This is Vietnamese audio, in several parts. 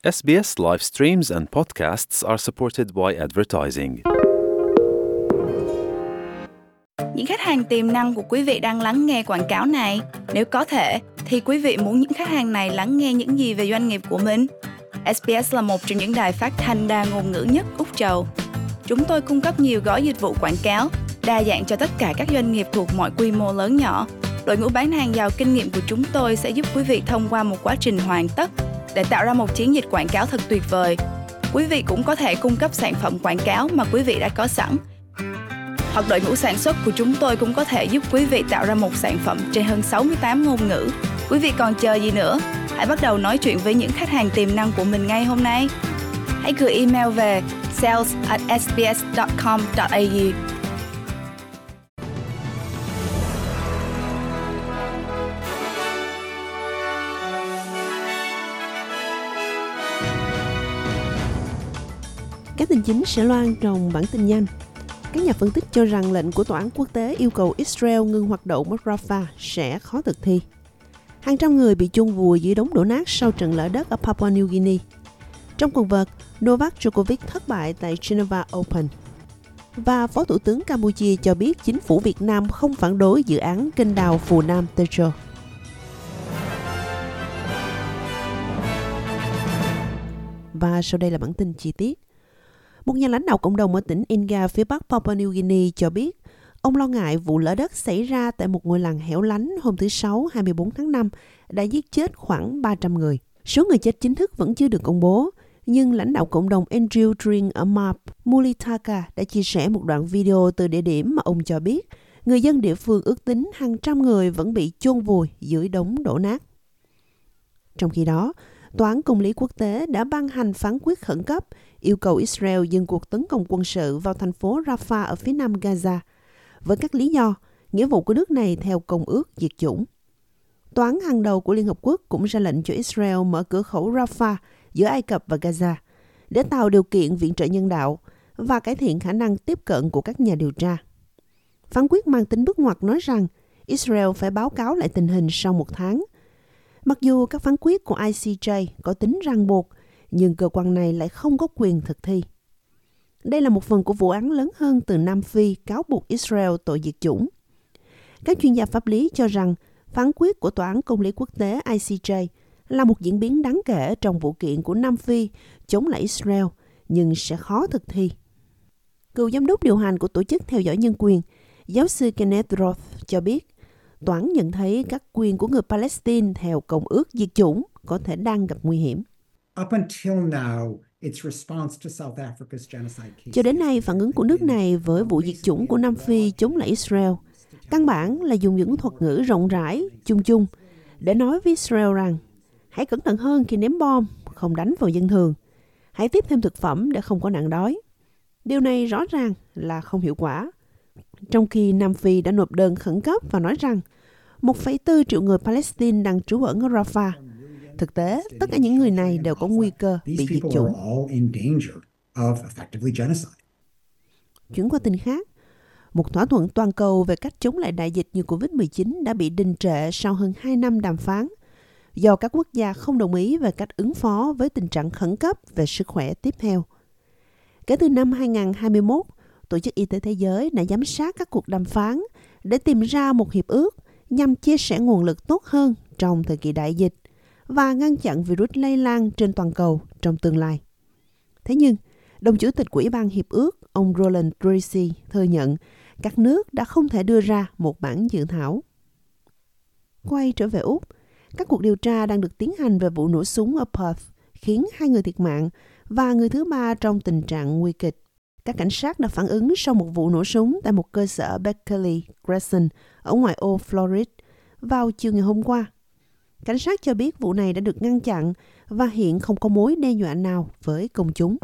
SBS live streams and podcasts are supported by advertising. Những khách hàng tiềm năng của quý vị đang lắng nghe quảng cáo này. Nếu có thể, thì quý vị muốn những khách hàng này lắng nghe những gì về doanh nghiệp của mình? SBS là một trong những đài phát thanh đa ngôn ngữ nhất Úc Châu. Chúng tôi cung cấp nhiều gói dịch vụ quảng cáo, đa dạng cho tất cả các doanh nghiệp thuộc mọi quy mô lớn nhỏ. Đội ngũ bán hàng giàu kinh nghiệm của chúng tôi sẽ giúp quý vị thông qua một quá trình hoàn tất để tạo ra một chiến dịch quảng cáo thật tuyệt vời. Quý vị cũng có thể cung cấp sản phẩm quảng cáo mà quý vị đã có sẵn. Hoặc đội ngũ sản xuất của chúng tôi cũng có thể giúp quý vị tạo ra một sản phẩm trên hơn 68 ngôn ngữ. Quý vị còn chờ gì nữa? Hãy bắt đầu nói chuyện với những khách hàng tiềm năng của mình ngay hôm nay. Hãy gửi email về sales@sbs.com.au. Các tin chính sẽ loan trong bản tin nhanh. Các nhà phân tích cho rằng lệnh của tòa án quốc tế yêu cầu Israel ngừng hoạt động ở Rafah sẽ khó thực thi. Hàng trăm người bị chôn vùi dưới đống đổ nát sau trận lở đất ở Papua New Guinea. Trong quần vợt, Novak Djokovic thất bại tại Geneva Open. Và Phó Thủ tướng Campuchia cho biết chính phủ Việt Nam không phản đối dự án kênh đào Phù Nam Techo. Và sau đây là bản tin chi tiết. Một nhà lãnh đạo cộng đồng ở tỉnh Inga phía bắc Papua New Guinea cho biết ông lo ngại vụ lở đất xảy ra tại một ngôi làng hẻo lánh hôm thứ Sáu 24 tháng 5 đã giết chết khoảng 300 người. Số người chết chính thức vẫn chưa được công bố, nhưng lãnh đạo cộng đồng Andrew Dring ở Map Mulitaka đã chia sẻ một đoạn video từ địa điểm mà ông cho biết người dân địa phương ước tính hàng trăm người vẫn bị chôn vùi dưới đống đổ nát. Trong khi đó, Tòa án Công lý Quốc tế đã ban hành phán quyết khẩn cấp yêu cầu Israel dừng cuộc tấn công quân sự vào thành phố Rafah ở phía nam Gaza, với các lý do nghĩa vụ của nước này theo Công ước Diệt chủng. Tòa án hàng đầu của Liên Hợp Quốc cũng ra lệnh cho Israel mở cửa khẩu Rafah giữa Ai Cập và Gaza để tạo điều kiện viện trợ nhân đạo và cải thiện khả năng tiếp cận của các nhà điều tra. Phán quyết mang tính bước ngoặt nói rằng Israel phải báo cáo lại tình hình sau 1 tháng. Mặc dù các phán quyết của ICJ có tính ràng buộc, nhưng cơ quan này lại không có quyền thực thi. Đây là một phần của vụ án lớn hơn từ Nam Phi cáo buộc Israel tội diệt chủng. Các chuyên gia pháp lý cho rằng phán quyết của Tòa án Công lý Quốc tế ICJ là một diễn biến đáng kể trong vụ kiện của Nam Phi chống lại Israel, nhưng sẽ khó thực thi. Cựu giám đốc điều hành của Tổ chức Theo dõi Nhân quyền, giáo sư Kenneth Roth cho biết, Tòa án nhận thấy các quyền của người Palestine theo Công ước Diệt chủng có thể đang gặp nguy hiểm. Cho đến nay, phản ứng của nước này với vụ diệt chủng của Nam Phi chống lại Israel căn bản là dùng những thuật ngữ rộng rãi, chung chung, để nói với Israel rằng hãy cẩn thận hơn khi ném bom, không đánh vào dân thường. Hãy tiếp thêm thực phẩm để không có nạn đói. Điều này rõ ràng là không hiệu quả. Trong khi Nam Phi đã nộp đơn khẩn cấp và nói rằng 1,4 triệu người Palestine đang trú ẩn ở Rafah. Thực tế, tất cả những người này đều có nguy cơ bị diệt chủng. Chuyển qua tin khác, một thỏa thuận toàn cầu về cách chống lại đại dịch như Covid-19 đã bị đình trệ sau hơn 2 năm đàm phán, do các quốc gia không đồng ý về cách ứng phó với tình trạng khẩn cấp về sức khỏe tiếp theo. Kể từ năm 2021, Tổ chức Y tế Thế giới đã giám sát các cuộc đàm phán để tìm ra một hiệp ước nhằm chia sẻ nguồn lực tốt hơn trong thời kỳ đại dịch và ngăn chặn virus lây lan trên toàn cầu trong tương lai. Thế nhưng, đồng chủ tịch của Ủy ban Hiệp ước, ông Roland Tracy, thừa nhận các nước đã không thể đưa ra một bản dự thảo. Quay trở về Úc, các cuộc điều tra đang được tiến hành về vụ nổ súng ở Perth, khiến 2 người thiệt mạng và người thứ 3 trong tình trạng nguy kịch. Các cảnh sát đã phản ứng sau một vụ nổ súng tại một cơ sở Beckley Crescent ở ngoại ô Florida vào chiều ngày hôm qua. Cảnh sát cho biết vụ này đã được ngăn chặn và hiện không có mối đe dọa nào với công chúng.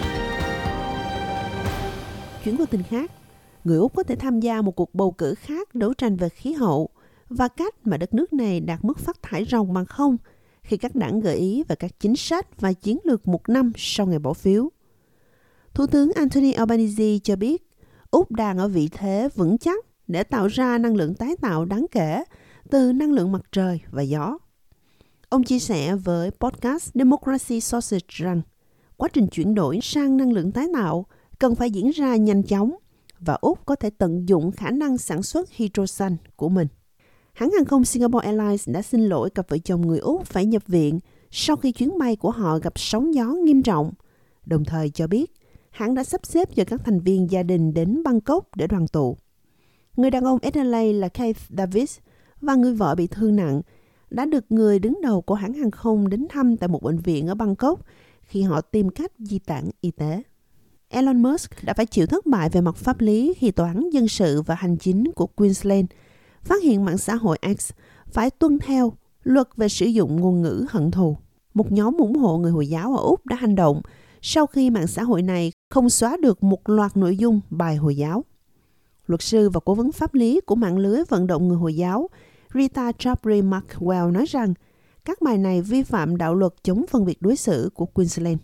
Chuyển qua tin khác, người Úc có thể tham gia một cuộc bầu cử khác đấu tranh về khí hậu và cách mà đất nước này đạt mức phát thải ròng bằng không khi các đảng gợi ý về các chính sách và chiến lược 1 năm sau ngày bỏ phiếu. Thủ tướng Anthony Albanese cho biết Úc đang ở vị thế vững chắc để tạo ra năng lượng tái tạo đáng kể từ năng lượng mặt trời và gió. Ông chia sẻ với podcast Democracy Sausage rằng quá trình chuyển đổi sang năng lượng tái tạo cần phải diễn ra nhanh chóng và Úc có thể tận dụng khả năng sản xuất hydro xanh của mình. Hãng hàng không Singapore Airlines đã xin lỗi cặp vợ chồng người Úc phải nhập viện sau khi chuyến bay của họ gặp sóng gió nghiêm trọng, đồng thời cho biết hãng đã sắp xếp cho các thành viên gia đình đến Bangkok để đoàn tụ. Người đàn ông Adelaide là Keith Davis và người vợ bị thương nặng đã được người đứng đầu của hãng hàng không đến thăm tại một bệnh viện ở Bangkok khi họ tìm cách di tản y tế. Elon Musk đã phải chịu thất bại về mặt pháp lý khi Tòa án Dân sự và Hành chính của Queensland phát hiện mạng xã hội X phải tuân theo luật về sử dụng ngôn ngữ hận thù. Một nhóm ủng hộ người Hồi giáo ở Úc đã hành động sau khi mạng xã hội này không xóa được một loạt nội dung bài Hồi giáo. Luật sư và cố vấn pháp lý của mạng lưới vận động người Hồi giáo Rita Chabri-Markwell nói rằng các bài này vi phạm đạo luật chống phân biệt đối xử của Queensland.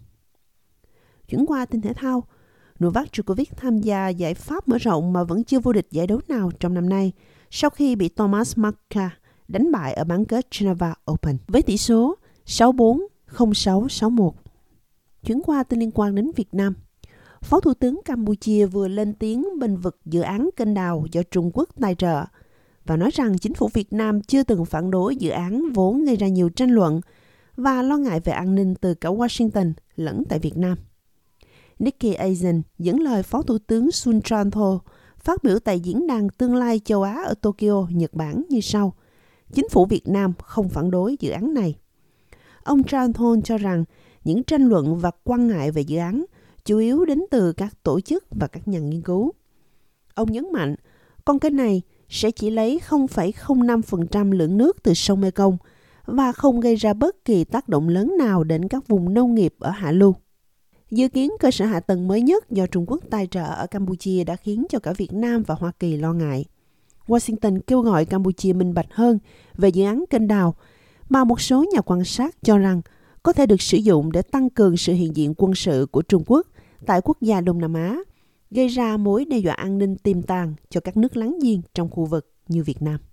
Chuyển qua tin thể thao, Novak Djokovic tham gia giải Pháp mở rộng mà vẫn chưa vô địch giải đấu nào trong năm nay sau khi bị Thomas Marca đánh bại ở bán kết Geneva Open với tỷ số 6-4, 0-6, 6-1. Chuyển qua tin liên quan đến Việt Nam. Phó Thủ tướng Campuchia vừa lên tiếng bênh vực dự án kênh đào do Trung Quốc tài trợ và nói rằng chính phủ Việt Nam chưa từng phản đối dự án vốn gây ra nhiều tranh luận và lo ngại về an ninh từ cả Washington lẫn tại Việt Nam. Nikki Asian dẫn lời Phó Thủ tướng Sun Chantho phát biểu tại Diễn đàn Tương lai châu Á ở Tokyo, Nhật Bản như sau. Chính phủ Việt Nam không phản đối dự án này. Ông Chantho cho rằng những tranh luận và quan ngại về dự án chủ yếu đến từ các tổ chức và các nhà nghiên cứu. Ông nhấn mạnh, con kênh này sẽ chỉ lấy 0,05% lượng nước từ sông Mekong và không gây ra bất kỳ tác động lớn nào đến các vùng nông nghiệp ở hạ lưu. Dự kiến cơ sở hạ tầng mới nhất do Trung Quốc tài trợ ở Campuchia đã khiến cho cả Việt Nam và Hoa Kỳ lo ngại. Washington kêu gọi Campuchia minh bạch hơn về dự án kênh đào, mà một số nhà quan sát cho rằng có thể được sử dụng để tăng cường sự hiện diện quân sự của Trung Quốc tại quốc gia Đông Nam Á, gây ra mối đe dọa an ninh tiềm tàng cho các nước láng giềng trong khu vực như Việt Nam.